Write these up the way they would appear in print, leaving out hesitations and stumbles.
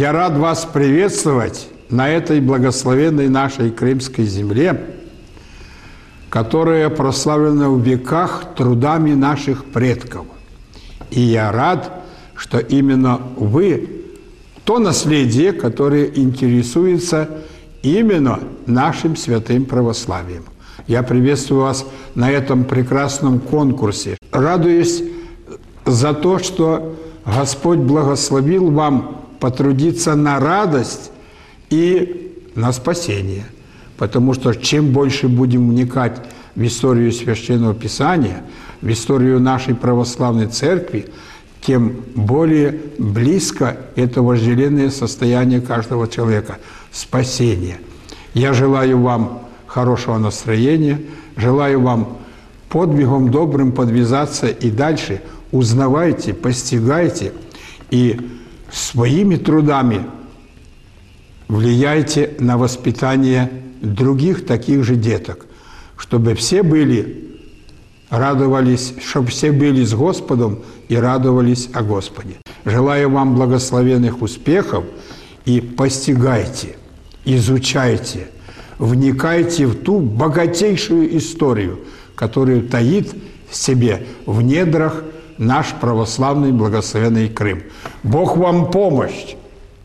Я рад вас приветствовать на этой благословенной нашей крымской земле, которая прославлена в веках трудами наших предков. И я рад, что именно вы то наследие, которое интересуется именно нашим святым православием. Я приветствую вас на этом прекрасном конкурсе. Радуюсь за то, что Господь благословил вам потрудиться на радость и на спасение. Потому что чем больше будем вникать в историю Священного Писания, в историю нашей православной церкви, тем более близко это вожделенное состояние каждого человека – спасение. Я желаю вам хорошего настроения, желаю вам подвигом добрым подвязаться и дальше узнавайте, постигайте и своими трудами влияйте на воспитание других таких же деток, чтобы все радовались, чтобы все были с Господом и радовались о Господе. Желаю вам благословенных успехов и постигайте, изучайте, вникайте в ту богатейшую историю, которую таит в себе в недрах наш православный благословенный Крым. Бог вам помощь!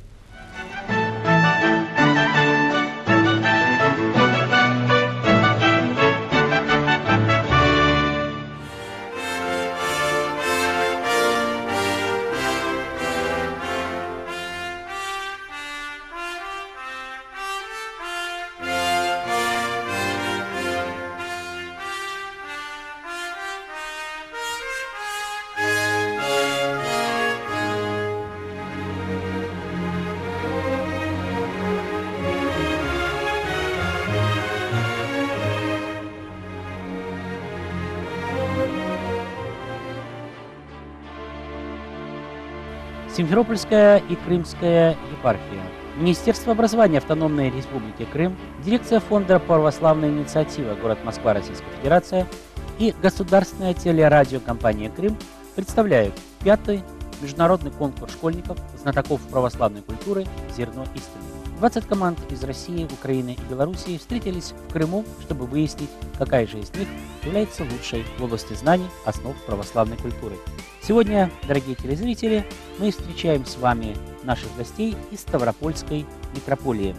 Симферопольская и Крымская епархия, Министерство образования Автономной Республики Крым, Дирекция Фонда «Православная инициатива», город Москва, Российская Федерация и Государственная телерадиокомпания «Крым» представляют 5-й международный конкурс школьников, знатоков православной культуры «Зерно истины». 20 команд из России, Украины и Белоруссии встретились в Крыму, чтобы выяснить, какая же из них является лучшей в области знаний основ православной культуры. Сегодня, дорогие телезрители, мы встречаем с вами наших гостей из Ставропольской митрополии.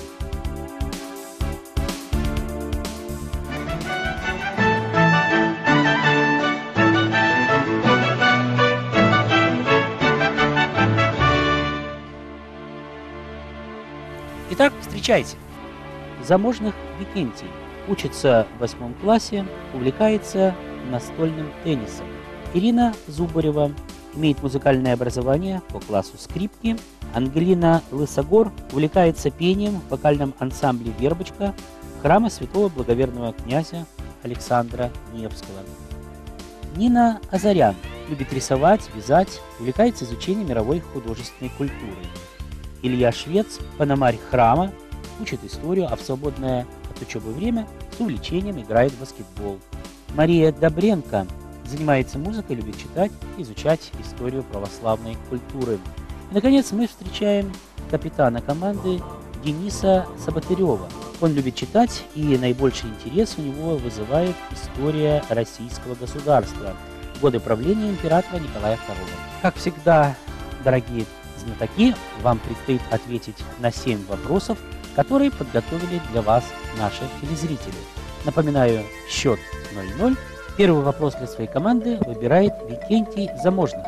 Итак, встречайте. Заможных Викентий учится в 8 классе, увлекается настольным теннисом. Ирина Зубарева имеет музыкальное образование по классу скрипки. Ангелина Лысогор увлекается пением в вокальном ансамбле «Вербочка» храма святого благоверного князя Александра Невского. Нина Азарян любит рисовать, вязать, увлекается изучением мировой художественной культуры. Илья Швец, пономарь храма, учит историю, а в свободное от учебы время с увлечением играет в баскетбол. Мария Добренко занимается музыкой, любит читать и изучать историю православной культуры. И, наконец, мы встречаем капитана команды Дениса Саботырева. Он любит читать, и наибольший интерес у него вызывает история российского государства, годы правления императора Николая II. Как всегда, дорогие знатоки, вам предстоит ответить на 7 вопросов, которые подготовили для вас наши телезрители. Напоминаю, счет 0-0. Первый вопрос для своей команды выбирает Викентий Заможных.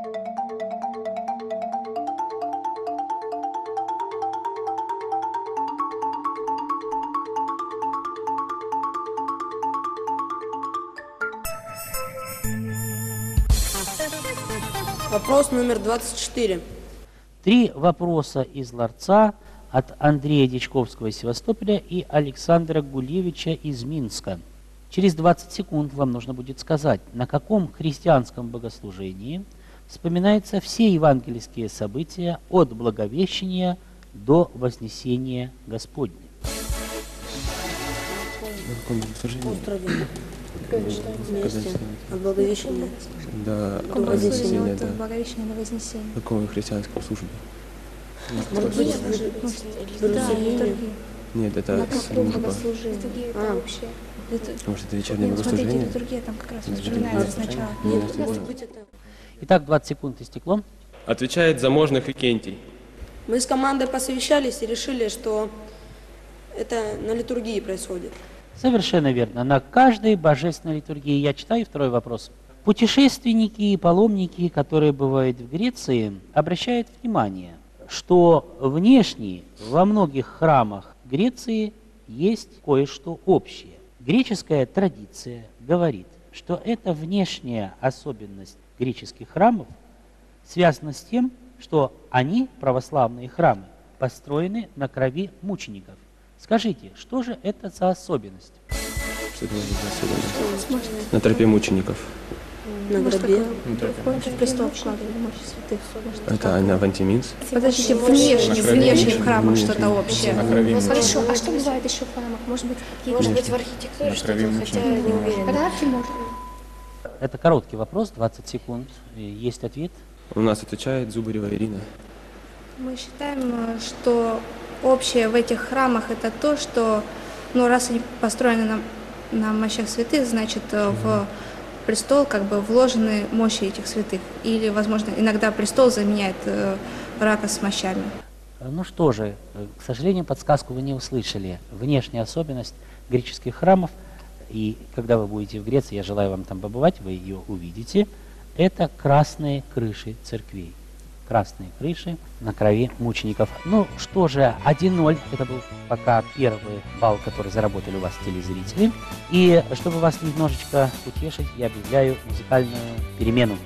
Вопрос номер 24. 3 вопроса из ларца от Андрея Дичковского из Севастополя и Александра Гулевича из Минска. Через 20 секунд вам нужно будет сказать, на каком христианском богослужении вспоминаются все евангельские события от Благовещения до Вознесения Господня. Вместе. От Благовещения до Вознесения. Благовещения до Вознесения. Какого христианского службы? Может быть, Брюсселье. Нет, это служба. общее. Может, это вечернее богослужение? Литургия там как раз начинается сначала. Нет, может быть, это... Итак, 20 секунд истекло. Отвечает заможных Викентий. Мы с командой посовещались и решили, что это на литургии происходит. Совершенно верно. На каждой божественной литургии. Я читаю второй вопрос. Путешественники и паломники, которые бывают в Греции, обращают внимание, что внешне во многих храмах Греции есть кое-что общее. Греческая традиция говорит, что эта внешняя особенность греческих храмов связана с тем, что они, православные храмы, построены на крови мучеников. Скажите, что же это за особенность? Что это может быть особенность? На тропе мучеников. На гробе. В престол вкладывали мощь святых. Это на Антиминс? Подождите, внешне в храмах что-то общее. Хорошо, а что бывает еще в храмах? Может быть, в архитектуре что-то, хотя не уверена. Подарки, может быть? Это короткий вопрос, 20 секунд. Есть ответ? У нас отвечает Зубарева Ирина. Мы считаем, что общее в этих храмах это то, что, раз они построены на мощах святых, значит, в престол как бы вложены мощи этих святых. Или, возможно, иногда престол заменяет рака с мощами. Ну что же, к сожалению, подсказку вы не услышали. Внешняя особенность греческих храмов, и когда вы будете в Греции, я желаю вам там побывать, вы ее увидите, это красные крыши церквей. Красные крыши на крови мучеников. Ну что же, 1-0, это был пока первый балл, который заработали у вас телезрители. И чтобы вас немножечко утешить, я объявляю музыкальную перемену.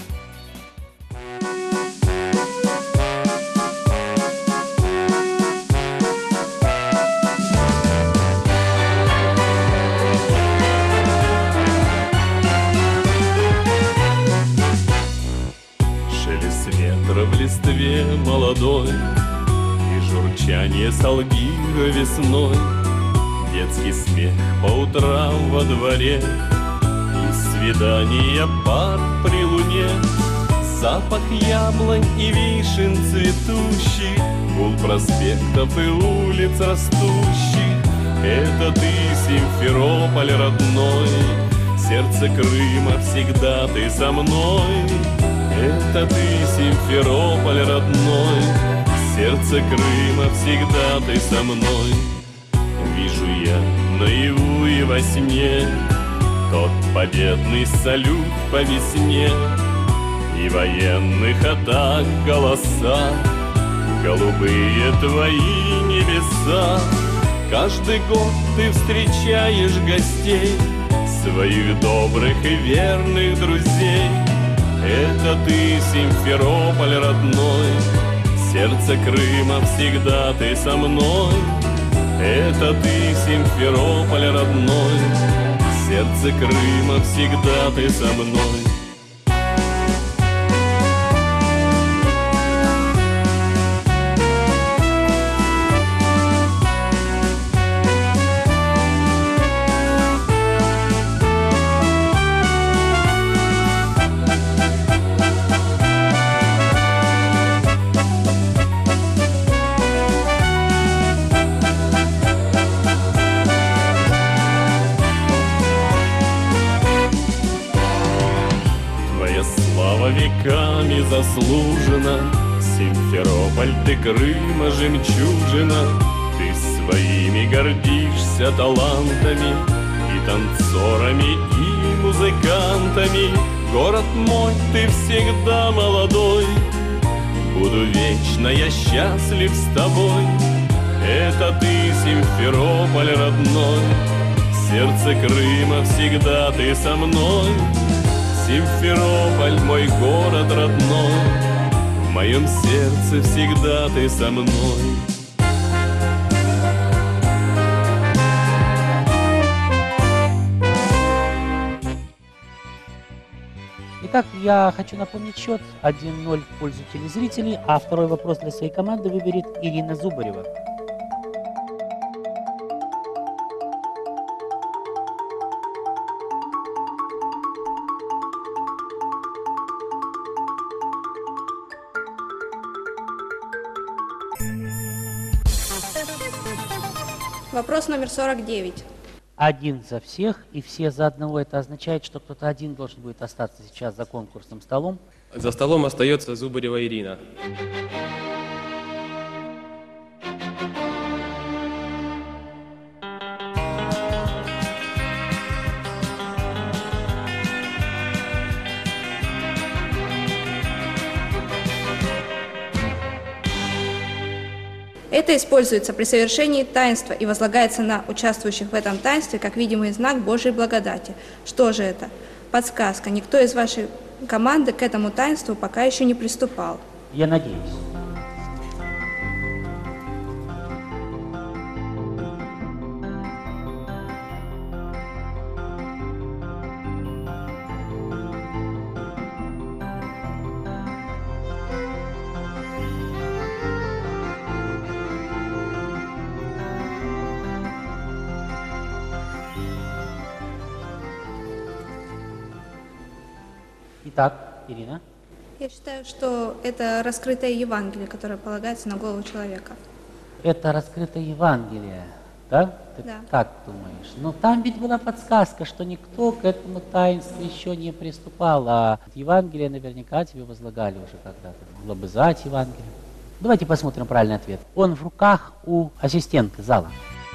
В листве молодой и журчание салгира весной, детский смех по утрам во дворе и свидания пар при луне, запах яблонь и вишен цветущих, гул проспектов и улиц растущих. Это ты, Симферополь родной, сердце Крыма всегда ты со мной. Это ты, Симферополь родной, сердце Крыма всегда ты со мной. Вижу я наяву и во сне тот победный салют по весне и военных атак голоса, голубые твои небеса. Каждый год ты встречаешь гостей, своих добрых и верных друзей. Это ты, Симферополь родной, сердце Крыма всегда ты со мной. Это ты, Симферополь родной, сердце Крыма всегда ты со мной. Веками заслужена, Симферополь, ты Крыма жемчужина. Ты своими гордишься талантами и танцорами, и музыкантами. Город мой, ты всегда молодой, буду вечно я счастлив с тобой. Это ты, Симферополь родной, сердце Крыма всегда ты со мной. Симферополь, мой город родной, в моем сердце всегда ты со мной. Итак, я хочу напомнить счет 1-0 в пользу телезрителей, а второй вопрос для своей команды выберет Ирина Зубарева. Вопрос номер 49. Один за всех и все за одного. Это означает, что кто-то один должен будет остаться сейчас за конкурсным столом. За столом остается Зубарева Ирина. Это используется при совершении таинства и возлагается на участвующих в этом таинстве как видимый знак Божьей благодати. Что же это? Подсказка. Никто из вашей команды к этому таинству пока еще не приступал. Я надеюсь. Итак, Ирина. Я считаю, что это раскрытое Евангелие, которое полагается на голову человека. Это раскрытое Евангелие, да? Ты Да. так думаешь? Но там ведь была подсказка, что никто к этому таинству еще не приступал, а Евангелие наверняка тебе возлагали уже когда-то. Лобызать Евангелие. Давайте посмотрим правильный ответ. Он в руках у ассистента зала.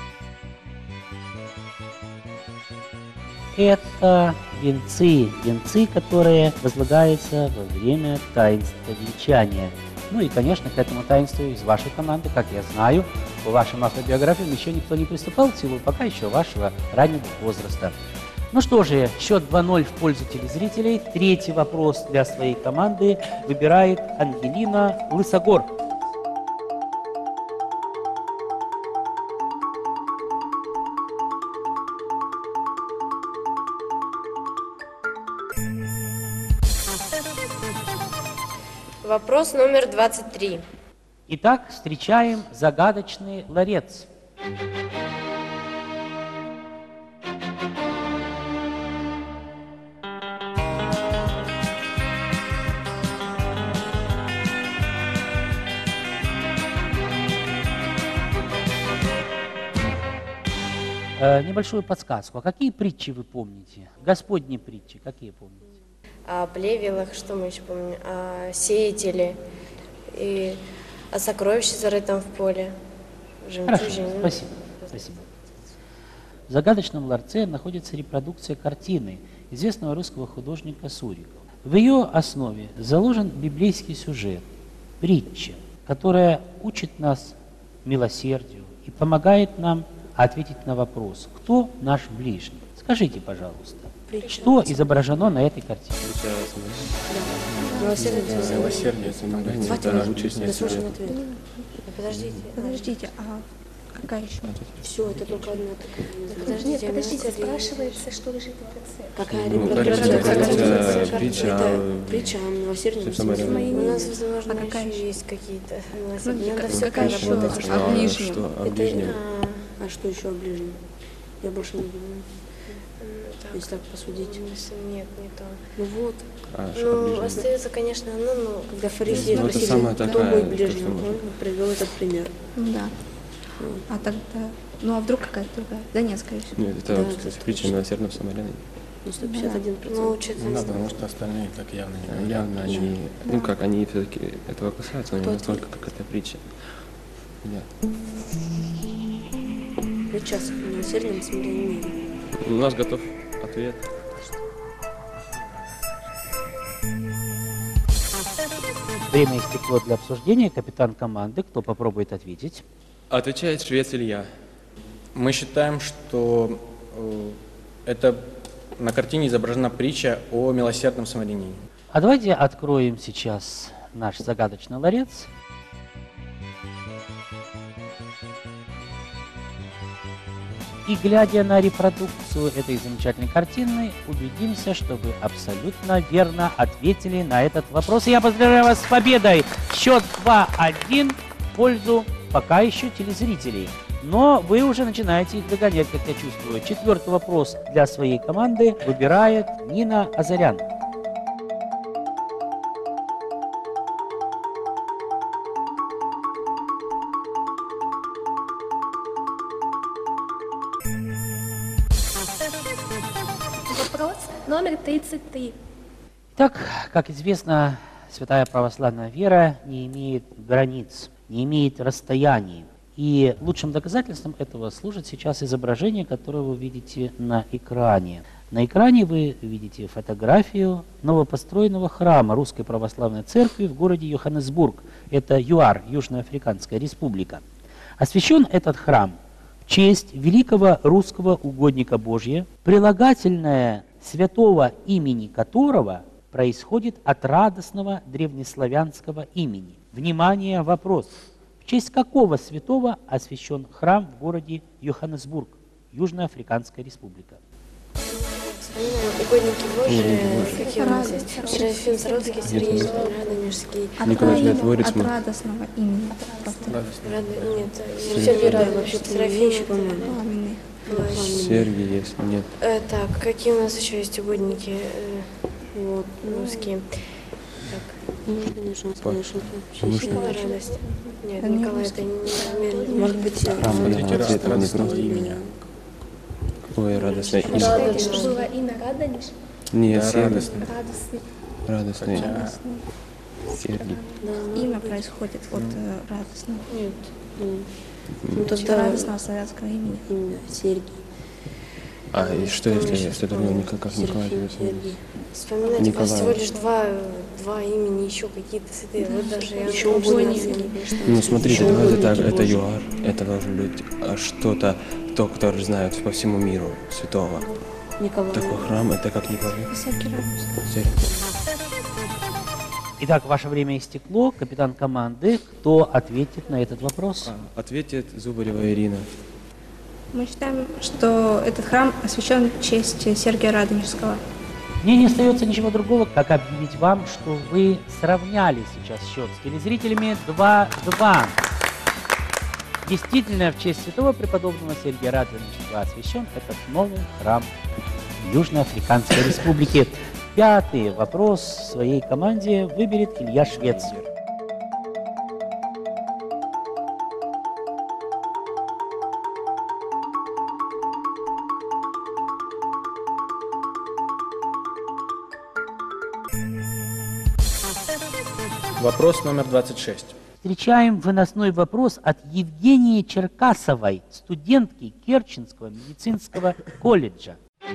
Это венцы, которые возлагаются во время таинства венчания. Ну и, конечно, к этому таинству из вашей команды, как я знаю, по вашим автобиографиям еще никто не приступал в силу пока еще вашего раннего возраста. Ну что же, счет 2-0 в пользу телезрителей. Третий вопрос для своей команды выбирает Ангелина Лысогор. Вопрос номер 23. Итак, встречаем загадочный ларец. Небольшую подсказку. А какие притчи вы помните? Господни притчи, какие помните? О плевелах, что мы еще помним, о сеятеле и о сокровище, зарытом в поле, Хорошо, жемчужине. спасибо. В загадочном ларце находится репродукция картины известного русского художника Сурикова. В ее основе заложен библейский сюжет, притча, которая учит нас милосердию и помогает нам ответить на вопрос, кто наш ближний. Скажите, пожалуйста, что изображено на этой картине? Милосердие, помогание, это участие. Подождите, а какая еще? Все, это только одна такая. Нет, подождите, спрашивается, что лежит в ларце. Какая Это притча Это притча о милосердном Самарянине. У нас, возможно, А какая еще еще? есть какие-то Ну, милосердия. Надо все какая еще? работать. О ближнем. Что о ближнем? А что еще о ближнем? Я больше не знаю, Так, если так посудить. Нет, не то. Ну вот, А, что о Ну, ближнем? остается, конечно, когда фарисеи Ну, это спросили, самая кто такая, мой то, ближний, что он можно. привел этот пример. Да. А тогда... Ну, а вдруг какая-то другая? Да нет, скорее всего. Нет, это Да, вот, кстати, притча о милосердном Самарянине. Ну, 151%. Ну, учиться Ну да, потому что остальные так явно не говорят. Явно они, ну как, они все-таки этого касаются, но не Кто настолько, как эта притча. Нет. Притча о милосердном Самарянине. У нас готов ответ. Время истекло для обсуждения. Капитан команды, кто попробует ответить? Отвечает швец Илья. Мы считаем, что это на картине изображена притча о милосердном самарянине. А давайте откроем сейчас наш загадочный ларец. И, глядя на репродукцию этой замечательной картины, убедимся, что вы абсолютно верно ответили на этот вопрос. И я поздравляю вас с победой! Счет 2-1 в пользу пока еще телезрителей. Но вы уже начинаете их догонять, как я чувствую. Четвертый вопрос для своей команды выбирает Нина Азарян. номер 33. Итак, как известно, святая православная вера не имеет границ, не имеет расстояний. И лучшим доказательством этого служит сейчас изображение, которое вы видите на экране. На экране вы видите фотографию новопостроенного храма Русской Православной Церкви в городе Йоханнесбург. Это ЮАР, Южноафриканская Республика. Освящен этот храм в честь великого русского угодника Божия, прилагательное святого имени которого происходит от радостного древнеславянского имени. Внимание, вопрос. В честь какого святого освящен храм в городе Йоханнесбург, Южноафриканская Республика? Угодники Божии, какие у нас есть? Серафим Саровский, Сергей Радонежский. Николай Чудотворец. От радостного имени. Нет, Сергей вообще Серафим, по-моему. Сергий есть, нет. Так, какие у нас еще есть угодники вот, русские? Николай Радость. Нет, Николай это не... Может быть, Смотрите, радостного имени. Ой, радостное имя. Было имя Радонеж? Нет, Да, радостный. Радостный. Радостный. Сергий. Имя происходит от радостного. Нет. Ну, радостного славянского имени. Именно Сергий. А, и что если что-то как Николай? Вспоминайте, Николай. всего лишь два имени, еще какие-то святые. Вот даже я еще угодники. Ну, смотрите, давайте так, это ЮАР, это должен быть что-то, то, который знают по всему миру, святого. Николай. Такой храм, это как Николай. Сергий. Итак, ваше время истекло. Капитан команды, кто ответит на этот вопрос? Ответит Зубарева Ирина. Мы считаем, что этот храм освящен в честь Сергия Радонежского. Мне не остается ничего другого, как объявить вам, что вы сравняли сейчас счет с телезрителями 2-2. Действительно, в честь святого преподобного Сергия Радонежского освящен этот новый храм Южноафриканской Республики. Пятый вопрос в своей команде выберет Илья Швец. Вопрос номер 26. Встречаем выносной вопрос от Евгении Черкасовой, студентки Керченского медицинского колледжа.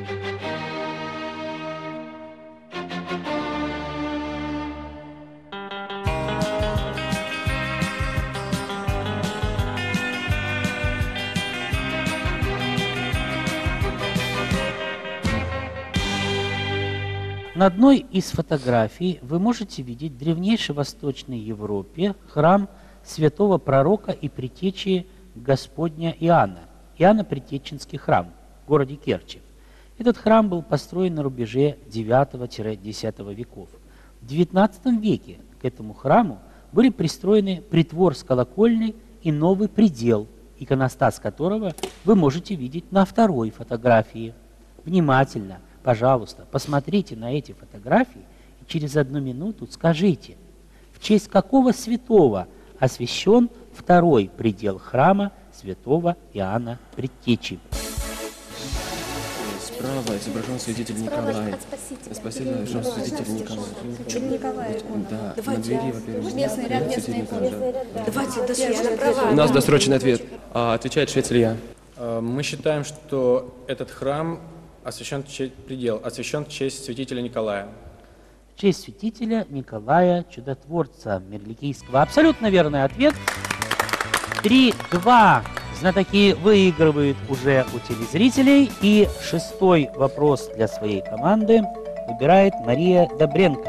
На одной из фотографий вы можете видеть в древнейшей Восточной Европе храм святого пророка и предтечи Господня Иоанна, Иоанно-Предтеченский храм в городе Керчи. Этот храм был построен на рубеже IX-X веков. В XIX веке к этому храму были пристроены притвор с колокольней и новый предел, иконостас которого вы можете видеть на второй фотографии. Внимательно, пожалуйста, посмотрите на эти фотографии и через 1 минуту скажите, в честь какого святого освящен второй предел храма святого Иоанна Предтечи. Справа изображен святитель Николай. Спаситель изображен святитель Николай. Да, на двери, во-первых. Местный ряд, местный ряд. Давайте досрочно права. У нас досрочный ответ. Отвечает Швец Илья. Мы считаем, что этот храм освящен в честь святителя Николая. В честь святителя Николая Чудотворца Мерликийского. Абсолютно верный ответ. 3-2. Знатоки выигрывают уже у телезрителей. И 6-й вопрос для своей команды выбирает Мария Добренко.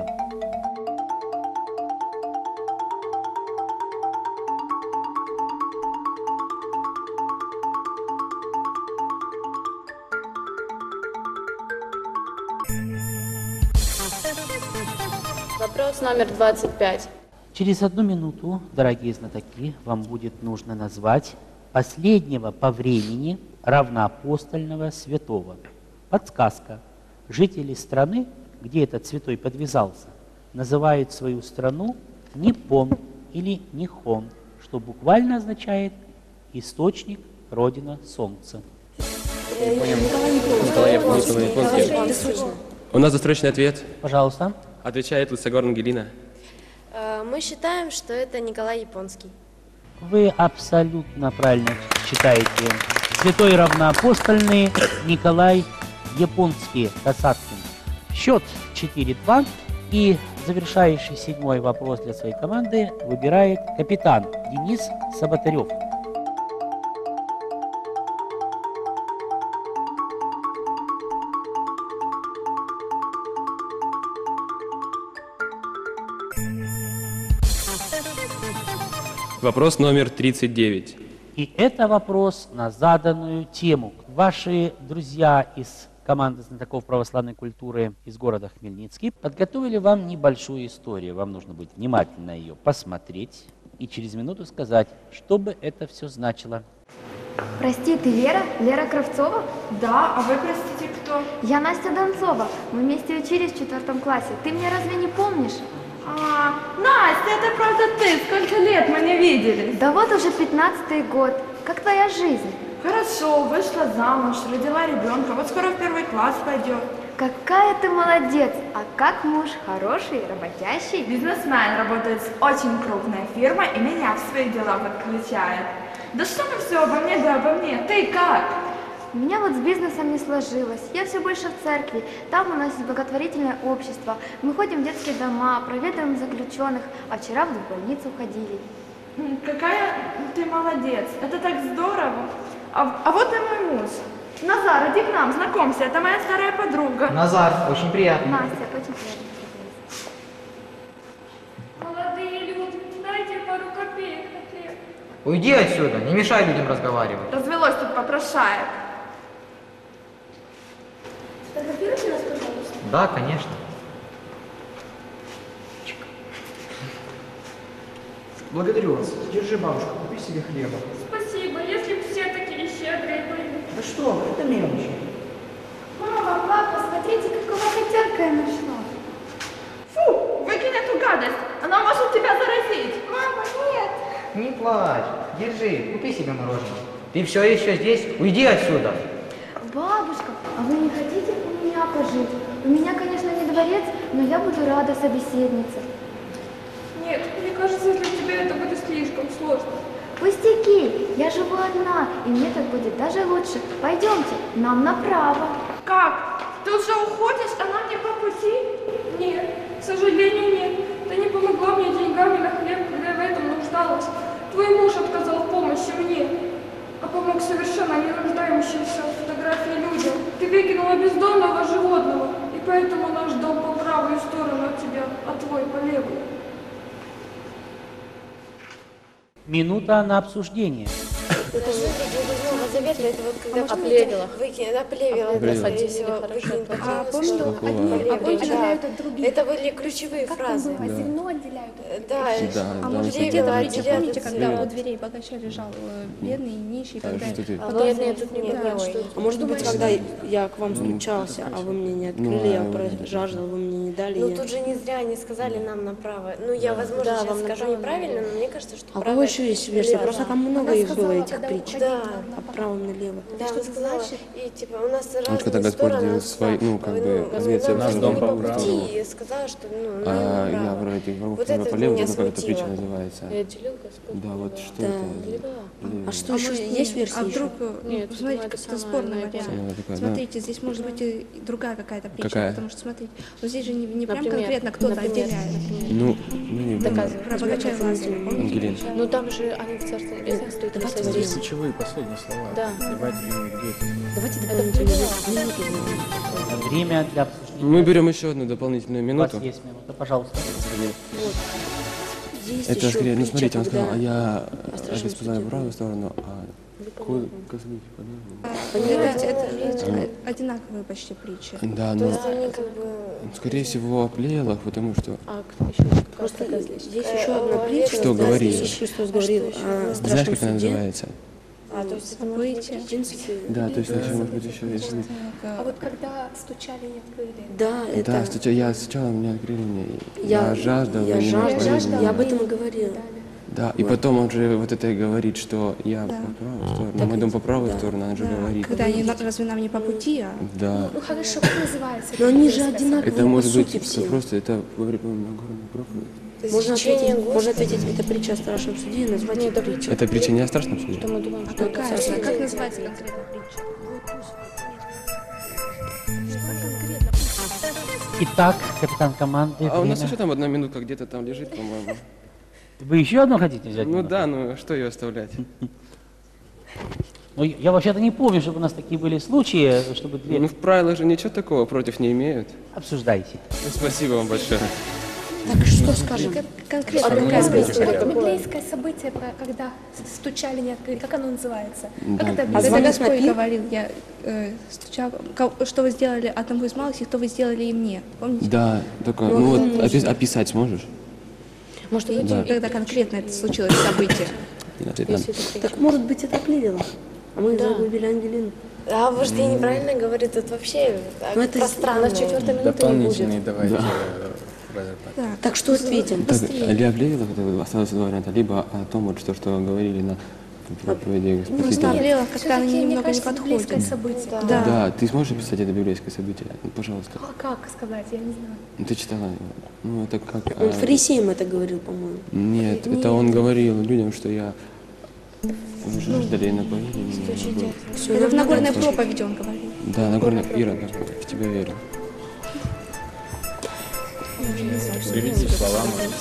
Вопрос номер 25. Через 1 минуту, дорогие знатоки, вам будет нужно назвать последнего по времени равноапостольного святого. Подсказка. Жители страны, где этот святой подвязался, называют свою страну Ниппон или Нихон, что буквально означает «источник, родина солнца». Николай Японский. У нас досрочный ответ. Пожалуйста. Отвечает Лысогор Ангелина. Мы считаем, что это Николай Японский. Вы абсолютно правильно читаете. Святой равноапостольный Николай Японский Касаткин. Счет 4-2. И завершающий 7-й вопрос для своей команды выбирает капитан Денис Саботарев. Вопрос номер 39. И это вопрос на заданную тему. Ваши друзья из команды знатоков православной культуры из города Хмельницкий подготовили вам небольшую историю. Вам нужно будет внимательно ее посмотреть и через минуту сказать, что бы это все значило. Прости, ты Лера? Лера Кравцова? Да, а вы, простите, кто? Я Настя Донцова. Мы вместе учились в 4 классе. Ты меня разве не помнишь? Настя, это правда ты? Сколько лет мы не виделись? Да вот уже 15-й год. Как твоя жизнь? Хорошо, вышла замуж, родила ребенка, вот скоро в 1 класс пойдет. Какая ты молодец! А как муж? Хороший, работящий? Бизнесмен, работает с очень крупной фирмой и меня в свои дела подключает. Да что ты все обо мне, да обо мне? Ты как? У меня вот с бизнесом не сложилось. Я все больше в церкви. Там у нас есть благотворительное общество. Мы ходим в детские дома, проведываем заключенных, а вчера в больницу ходили. Какая ты молодец! Это так здорово! А вот и мой муж. Назар, иди к нам, знакомься, это моя старая подруга. Назар, очень приятно. Настя, очень приятно. Молодые люди, дайте пару копеек на хлеб. Уйди отсюда, не мешай людям разговаривать. Развелось тут попрошаек. Сфотографируйте нас, пожалуйста. Да, конечно. Благодарю вас. Держи, бабушка, купи себе хлеба. Спасибо, если бы все такие щедрые были. Да что вы, это мелочи. Мама, папа, смотрите, какого котенка я нашла. Фу, выкинь эту гадость, она может тебя заразить. Мама, нет. Не плачь, держи, купи себе мороженое. Ты все еще здесь? Уйди отсюда. Бабушка, а вы не хотите у меня пожить? У меня, конечно, не дворец, но я буду рада собеседнице. Нет, мне кажется, для тебя это будет слишком сложно. Пустяки, я живу одна, и мне так будет даже лучше. Пойдемте, нам направо. Как? Ты уже уходишь, а нам не по пути? Нет, к сожалению, нет. Ты не помогла мне деньгами на хлеб, когда я в этом нуждалась. Твой муж отказал в помощи мне, а помог совершенно не нуждающимся в фотографии людям. Ты выкинула бездомного животного, и поэтому наш дом по правую сторону от тебя, а твой по левую. Минута на обсуждение. Это же Нового Завета, это вот когда о плевелах. А помню, одни отделяют других. Это были ключевые фразы. Как там было? Зерно отделяют? Да. А может быть, это притча, помните, когда у дверей богача лежал бедный, нищий и так далее? А бедный тут не было. А может быть, когда я к вам стучался, а вы мне не открыли, я жаждал, вы мне не дали. Ну тут же не зря они сказали нам направо. Ну я, возможно, сейчас скажу неправильно, но мне кажется, что А у кого еще есть версия? Просто там много их было, этих притч. Да. Направо-налево. Да, она сказала, и типа у нас разные когда Господь делает свои, версия наш дом по праву. И сказала, что я вроде этих врагов вот по левую, меня как эта притча смутило. называется. Я отделил Господь. Да, вот что Да. это? А что еще? Есть версия? А вдруг, Нет, смотрите, это как-то спорный вариант. такая, Смотрите, здесь может быть и другая какая-то притча, Какая? потому что, смотрите, вот здесь же не прям Например, конкретно кто-то отделяет. Ну, не Про богача и Лазаря, помните? Ангелина. Ну там же они в Царстве Небесном стоят. Здесь ключевые последние слова. Да. Давайте где это. Давайте дополнительную минуту. Время для обсуждения. Мы берем еще одну дополнительную У минуту. вас есть минута, пожалуйста. Есть Это еще скорее, ну притча, смотрите, он когда сказал, а я страшном распознаю суде правую сторону, а Это одинаковые почти притчи. Да, То но есть они как бы... скорее всего о плевелах, потому что... А кто еще? Просто есть еще одна притча, Что когда говорит? Иисус Христос говорил о Знаешь, страшном как она суде. называется? А, то есть это События. в принципе... Да, то есть еще, может быть, еще есть. А вот когда стучали и открыли. Да, Да, это... я сначала меня открыли мне. Я жаждал, я вы не жаждал, напоили я меня. об этом и говорила. Да, и потом он же вот это и говорит, что я по правую сторону, мы идем по правую сторону, он же говорит. Когда они разве нам не по пути, а... Да. Ну хорошо, как называется? Но они же одинаковые. Это может быть все. просто, это Нагорная проповедь. Можно ответить, это притча о страшном суде и назвать это притчей. Это притча не о страшном суде? Что мы думаем, что Какая? Как называется конкретно притча? Итак, капитан команды. А у нас еще там 1 минутка где-то там лежит, по-моему. Вы еще одну хотите взять? Ну да, ну что ее оставлять? Ну, я вообще-то не помню, чтобы у нас такие были случаи, чтобы дверь... Ну в правилах же ничего такого против не имеют. Обсуждайте. Спасибо вам большое. Так что скажем? Конкретно библейское событие, когда стучали, не открыли, как оно называется? Как это Когда Господь говорил, я стучал, что вы сделали одному из малых, то вы сделали и мне. Помните? Да, только, ну вот описать сможешь? Может быть, когда конкретно это случилось событие. Так может быть это Клирилла, а мы загубили Ангелину. А может, я неправильно говорю, тут вообще пространно в 4-й минуте не Дополнительные будет. давайте. Так что ответим? Либо Блейлов, это осталось 2 варианта, либо о том, вот, что говорили на проповеди Спасителя. Ну, Блейлов как-то немного не подходит. Событие. Да, ты сможешь описать это библейское событие? Ну, пожалуйста. А как сказать, я не знаю. Ты читала его? Ну, это как... Он фарисеям это говорил, по-моему. Нет, это он говорил людям, что я... Вы жаждали и напоили меня. Это в Нагорной проповеди он говорил. Да, Нагорная Ира, в тебя верю. Приведите слова,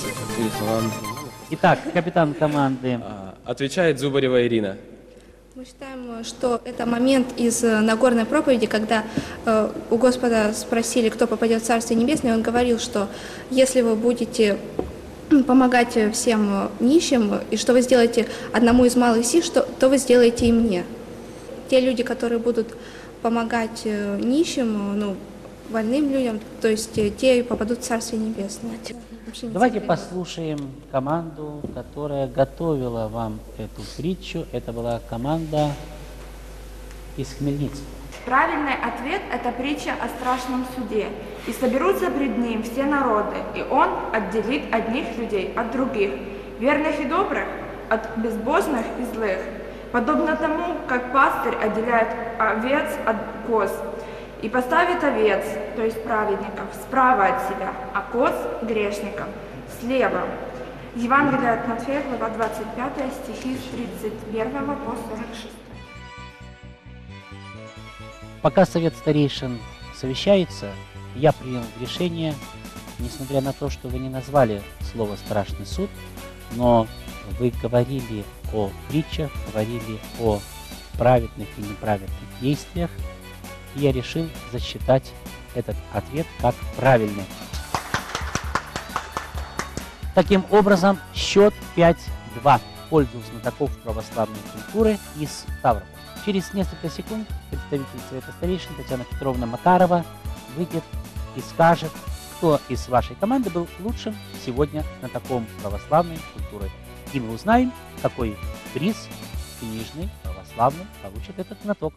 Итак, капитан команды. Отвечает Зубарева Ирина. Мы считаем, что это момент из Нагорной проповеди, когда у Господа спросили, кто попадет в Царствие Небесное, и он говорил, что если вы будете помогать всем нищим, и что вы сделаете одному из малых сих, то вы сделаете и мне. Те люди, которые будут помогать нищим, ну, больным людям, то есть те попадут в Царствие Небесное. Давайте послушаем команду, которая готовила вам эту притчу. Это была команда из Хмельницкого. Правильный ответ – это притча о страшном суде. «И соберутся пред ним все народы, и он отделит одних людей от других, верных и добрых от безбожных и злых, подобно тому, как пастырь отделяет овец от коз, и поставит овец, то есть праведников, справа от себя, а коз – грешников, слева». Евангелие от Матфея, глава 25, стихи с 31 по 46. Пока совет старейшин совещается, я принял решение, несмотря на то, что вы не назвали слово «страшный суд», но вы говорили о притчах, говорили о праведных и неправедных действиях, и я решил засчитать этот ответ как правильный. Таким образом, счет 5-2 в пользу знатоков православной культуры из Ставрополя. Через несколько секунд представитель Совета старейшин Татьяна Петровна Макарова выйдет и скажет, кто из вашей команды был лучшим сегодня знатоком православной культуры. И мы узнаем, какой приз книжный православный получит этот знаток.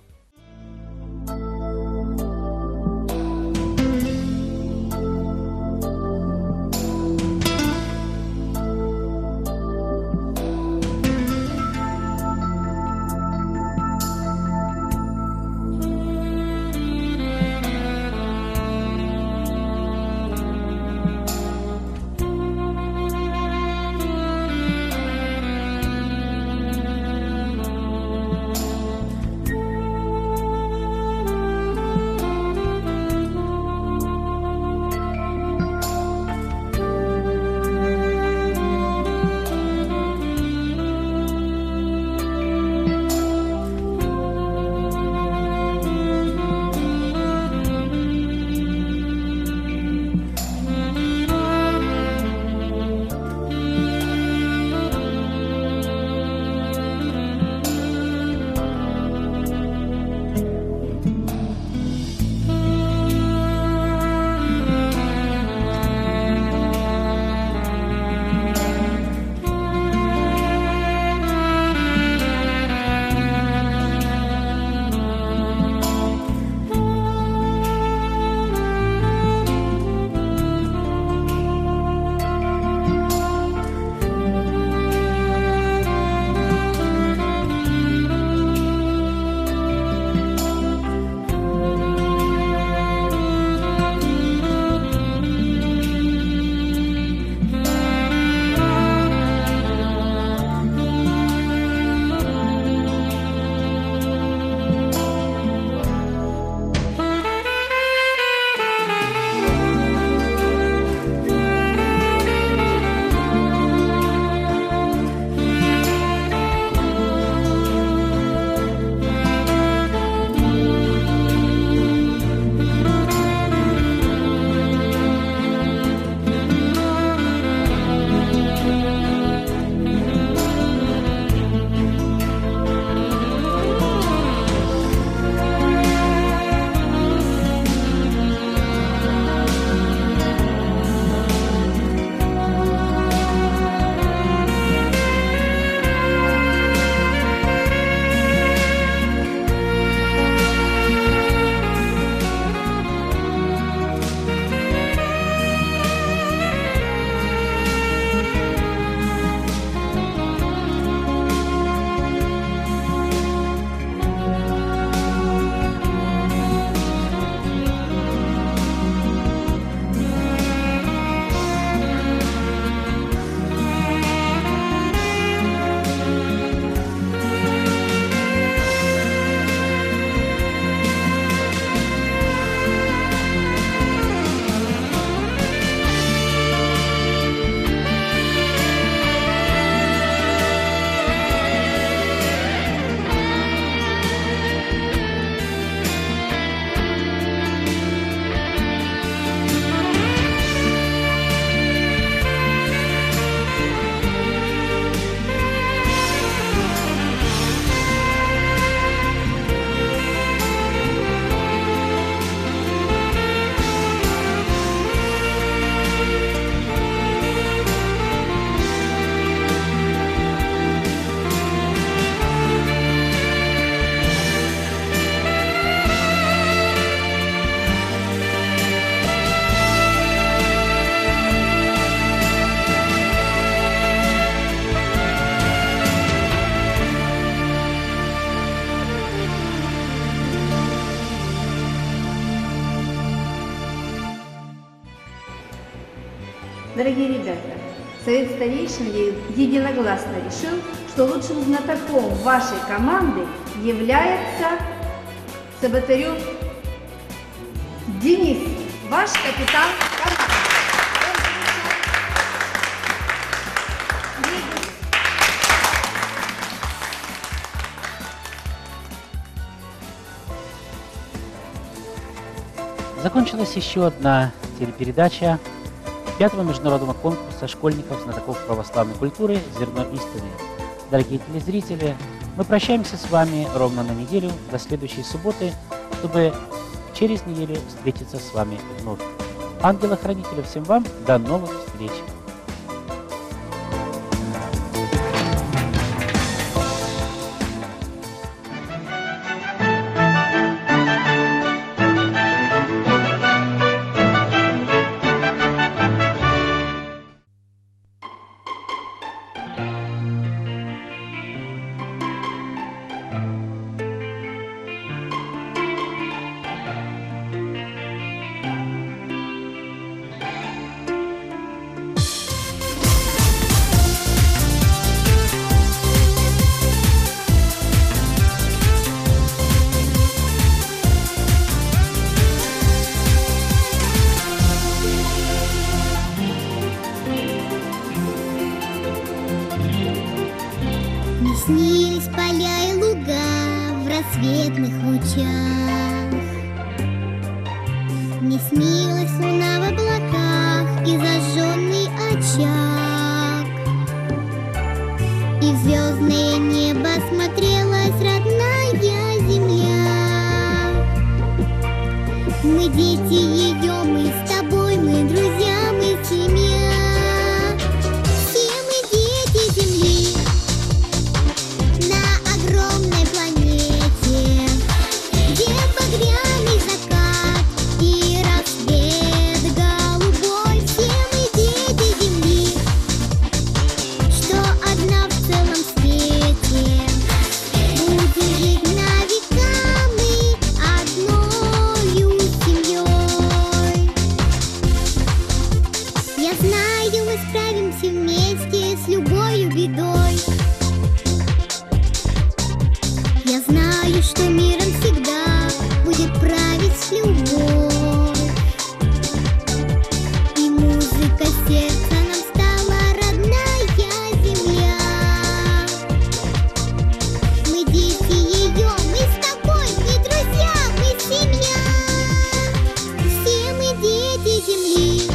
Дорогие ребята, Совет старейшин единогласно решил, что лучшим знатоком вашей команды является Саботарев Денис, ваш капитан команды. Закончилась еще одна телепередача 5-го международного конкурса школьников, знатоков православной культуры «Зерно истины». Дорогие телезрители, мы прощаемся с вами ровно на неделю, до следующей субботы, чтобы через неделю встретиться с вами вновь. Ангела-хранителя всем вам, до новых встреч! Снились поля и луга в рассветных лучах. Мне снилась луна в облаках и зажженный очаг. И в звездное небо смотрелась родная земля. Мы дети ее, мы с тобой, мы друзья, мы семья. Все мы дети земли. Огромной планете, где багряный закат и рассвет голубой. Все мы дети земли, что одна в целом свете. Будем жить на века мы одною семьей. Я знаю, мы справимся вместе с любой бедой. Я знаю, что миром всегда будет править любовь. И музыка сердца нам стала родная земля. Мы дети ее, мы с тобой, мы друзья, мы семья. Все мы дети земли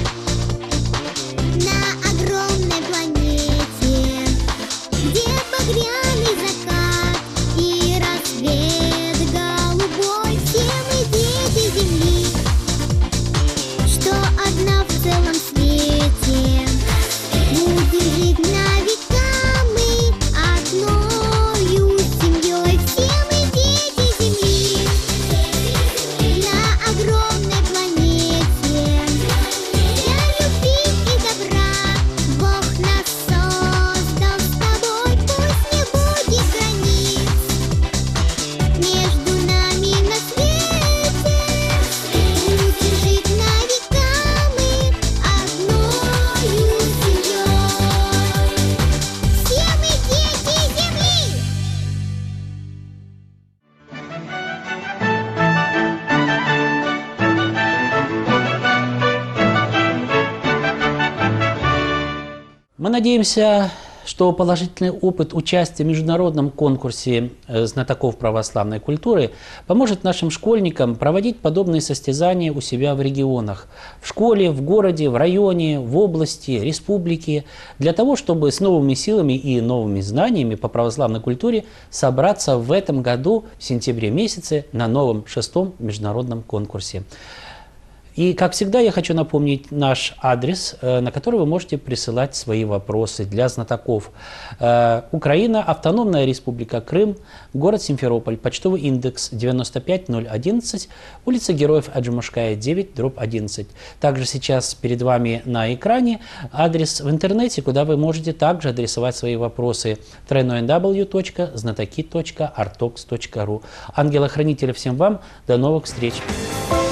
на огромной планете, где багряный закат и рассвет голубой. Все мы дети земли, что одна в целом свете. Будем жить на века мы одною семьей. Все мы дети земли на огромной планете. Для любви и добра Бог нас создал с тобой. Пусть не будет границ между нами на свете. Будем жить на века мы одною семьей. Все мы дети земли. Мы надеемся, что положительный опыт участия в международном конкурсе знатоков православной культуры поможет нашим школьникам проводить подобные состязания у себя в регионах, в школе, в городе, в районе, в области, республике, для того, чтобы с новыми силами и новыми знаниями по православной культуре собраться в этом году, в сентябре месяце, на новом 6-м международном конкурсе. И, как всегда, я хочу напомнить наш адрес, на который вы можете присылать свои вопросы для знатоков. Украина, Автономная Республика Крым, город Симферополь, почтовый индекс 95011, улица Героев Аджимушкая, 9/11. Также сейчас перед вами на экране адрес в интернете, куда вы можете также адресовать свои вопросы: www.znatoki.artox.ru. Ангела-хранителя всем вам, до новых встреч!